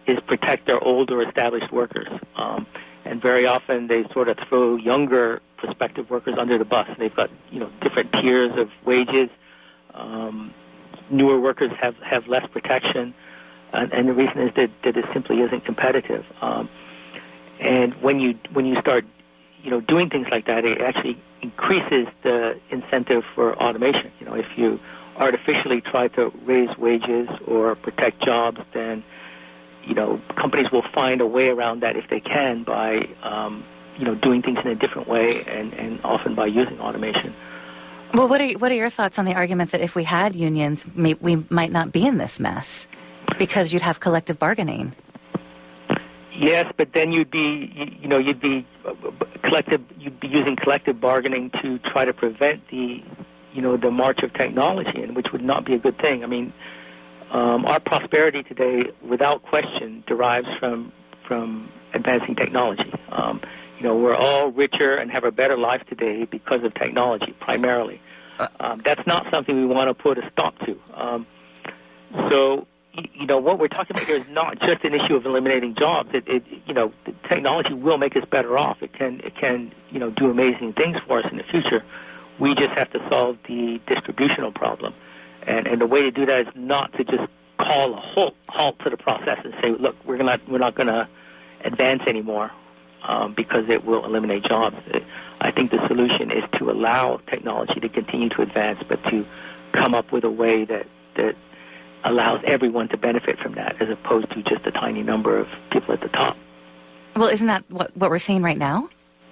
is protect their older established workers. Um, and very often they sort of throw younger prospective workers under the bus. They've got, you know, different tiers of wages. Um, newer workers have, have less protection. And, and the reason is that, that it simply isn't competitive. Um, and when you when you start, you know, doing things like that, it actually increases the incentive for automation. You know, if you artificially try to raise wages or protect jobs, then, you know, companies will find a way around that if they can by, um, you know, doing things in a different way and, and often by using automation. Well, what are what are your thoughts on the argument that if we had unions, may, we might not be in this mess because you'd have collective bargaining? Yes, but then you'd be, you, you know, you'd be collective. You'd be using collective bargaining to try to prevent the, you know, the march of technology, and which would not be a good thing. I mean, um, our prosperity today, without question, derives from from advancing technology. Um, you know, we're all richer and have a better life today because of technology, primarily. Um, that's not something we want to put a stop to. Um, so. You know, what we're talking about here is not just an issue of eliminating jobs. It, it, you know, technology will make us better off. It can, it can, you know, do amazing things for us in the future. We just have to solve the distributional problem, and and the way to do that is not to just call a halt, halt to the process and say, look, we're not we're not going to advance anymore um, because it will eliminate jobs. It, I think the solution is to allow technology to continue to advance, but to come up with a way that that allows everyone to benefit from that, as opposed to just a tiny number of people at the top. Well, isn't that what, what we're seeing right now?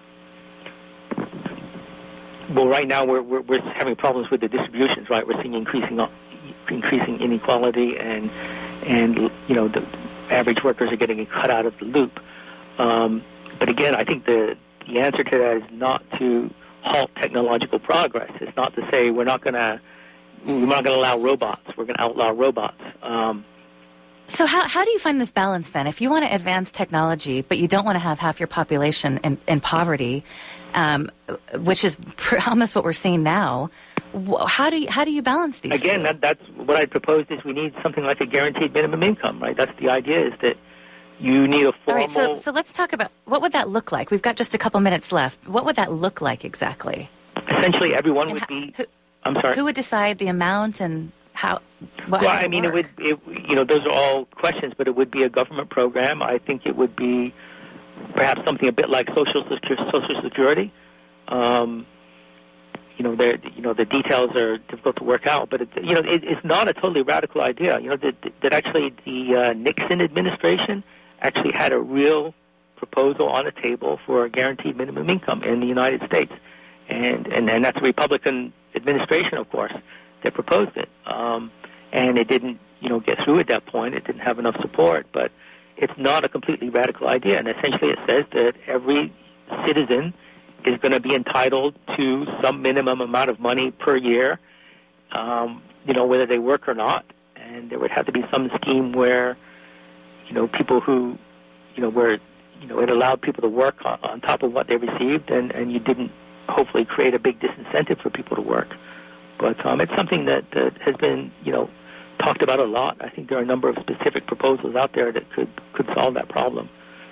Well, right now we're, we're we're having problems with the distributions. Right, we're seeing increasing increasing inequality, and and you know the average workers are getting cut out of the loop. Um, but again, I think the the answer to that is not to halt technological progress. It's not to say we're not going to. We're not going to allow robots. We're going to outlaw robots. Um, so how how do you find this balance then? If you want to advance technology, but you don't want to have half your population in, in poverty, um, which is pr- almost what we're seeing now, how do you, how do you balance these Again, two? that, that's what I proposed is we need something like a guaranteed minimum income, right? That's the idea, is that you need a formal... All right, so, so let's talk about, what would that look like? We've got just a couple minutes left. What would that look like exactly? Essentially, everyone and would how, be... Who, I'm sorry. Who would decide the amount and how? What, well, how I mean, it, it would. It, you know, those are all questions, but it would be a government program. I think it would be perhaps something a bit like Social Social Security. Um, you know, there. You know, the details are difficult to work out, but it, you know, it, it's not a totally radical idea. You know, that, that actually the uh, Nixon administration actually had a real proposal on the table for a guaranteed minimum income in the United States. And, and and that's a Republican administration, of course, that proposed it. Um, and it didn't, you know, get through at that point. It didn't have enough support. But it's not a completely radical idea. And essentially it says that every citizen is going to be entitled to some minimum amount of money per year, um, you know, whether they work or not. And there would have to be some scheme where, you know, people who, you know, where, you know, it allowed people to work on, on top of what they received, and, and you didn't hopefully create a big disincentive for people to work. But um, it's something that, that has been, you know, talked about a lot. I think there are a number of specific proposals out there that could, could solve that problem.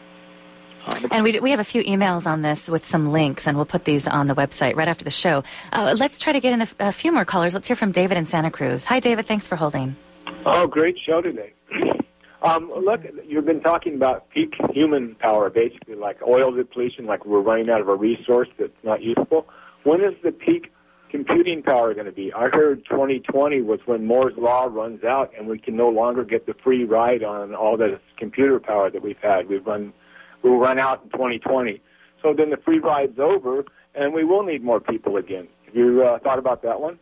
Um, and we we have a few emails on this with some links, and we'll put these on the website right after the show. Uh, let's try to get in a, a few more callers. Let's hear from David in Santa Cruz. Hi, David. Thanks for holding. Oh, great show today. Um, look, you've been talking about peak human power, basically, like oil depletion, like we're running out of a resource that's not useful. When is the peak computing power going to be? I heard twenty twenty was when Moore's Law runs out and we can no longer get the free ride on all this computer power that we've had. We've run, we'll run out in twenty twenty. So then the free ride's over and we will need more people again. Have you uh, thought about that one?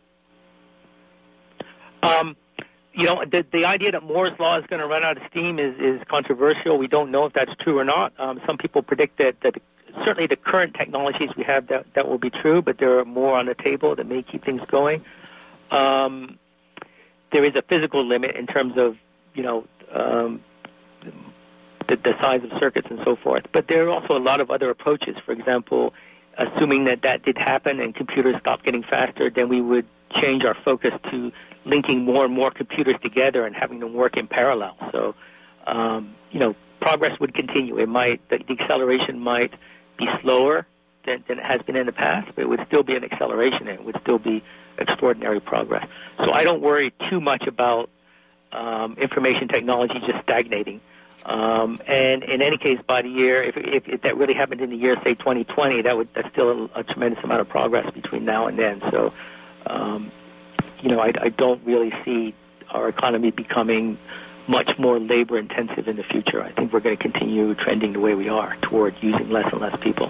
Um. You know, the, the idea that Moore's Law is going to run out of steam is, is controversial. We don't know if that's true or not. Um, some people predict that, that certainly the current technologies we have, that, that will be true, but there are more on the table that may keep things going. Um, there is a physical limit in terms of, you know, um, the, the size of circuits and so forth. But there are also a lot of other approaches. For example, assuming that that did happen and computers stopped getting faster, then we would change our focus to linking more and more computers together and having them work in parallel. So um, you know, progress would continue. It might, the, the acceleration might be slower than, than it has been in the past, but it would still be an acceleration, and it would still be extraordinary progress. So I don't worry too much about um, information technology just stagnating. Um, and in any case, by the year, if, if, if that really happened in the year, say twenty twenty, that would that's still a, a tremendous amount of progress between now and then. So, um, you know, I, I don't really see our economy becoming much more labor intensive in the future. I think we're going to continue trending the way we are toward using less and less people.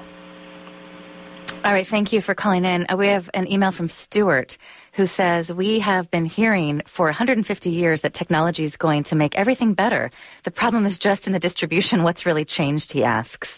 All right, thank you for calling in. Uh, we have an email from Stuart who says, we have been hearing for one hundred fifty years that technology is going to make everything better. The problem is just in the distribution. What's really changed, he asks.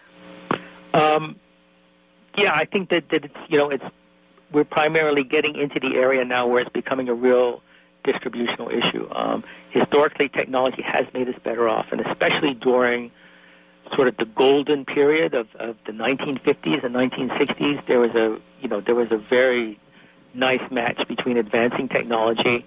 Um, yeah, I think that, that it's, you know, it's, we're primarily getting into the area now where it's becoming a real distributional issue. Um, historically, technology has made us better off, and especially during sort of the golden period of, of the nineteen fifties and nineteen sixties, there was a, you know, there was a very nice match between advancing technology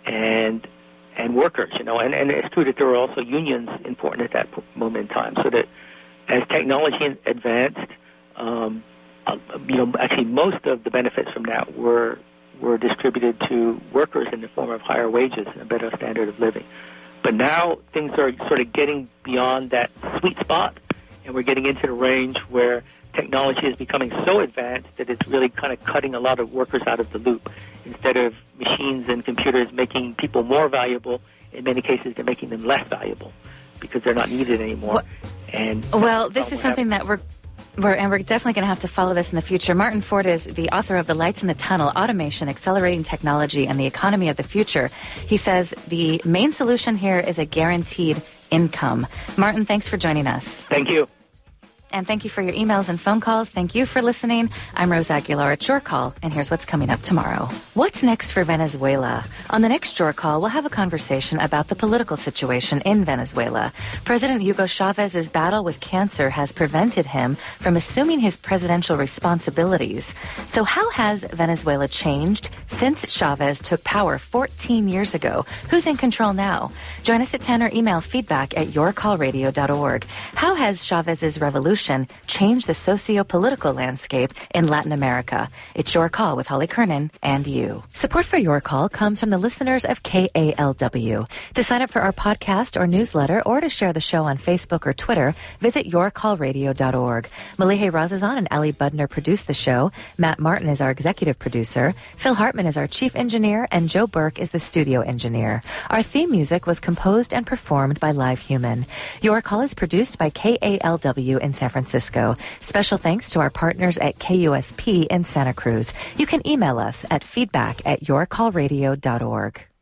and and workers, you know, and, and it's true that there were also unions important at that moment in time, so that as technology advanced, um, uh, you know, actually most of the benefits from that were were distributed to workers in the form of higher wages and a better standard of living. But now things are sort of getting beyond that sweet spot, and we're getting into the range where technology is becoming so advanced that it's really kind of cutting a lot of workers out of the loop. Instead of machines and computers making people more valuable, in many cases they're making them less valuable because they're not needed anymore. Well, and well this is something that we're We're, and we're definitely going to have to follow this in the future. Martin Ford is the author of The Lights in the Tunnel, Automation, Accelerating Technology, and the Economy of the Future. He says the main solution here is a guaranteed income. Martin, thanks for joining us. Thank you. And thank you for your emails and phone calls. Thank you for listening. I'm Rose Aguilar at Your Call, and here's what's coming up tomorrow. What's next for Venezuela? On the next Your Call, we'll have a conversation about the political situation in Venezuela. President Hugo Chávez's battle with cancer has prevented him from assuming his presidential responsibilities. So how has Venezuela changed since Chávez took power fourteen years ago? Who's in control now? Join us at ten or email feedback at your call radio dot org. How has Chávez's revolution change the socio-political landscape in Latin America? It's Your Call with Holly Kernan and you. Support for Your Call comes from the listeners of K A L W. To sign up for our podcast or newsletter or to share the show on Facebook or Twitter, visit your call radio dot org. Malihe Razazan and Ali Budner produce the show. Matt Martin is our executive producer. Phil Hartman is our chief engineer, and Joe Burke is the studio engineer. Our theme music was composed and performed by Live Human. Your Call is produced by K A L W in San Francisco. Special thanks to our partners at K U S P in Santa Cruz. You can email us at feedback at your call radio dot org.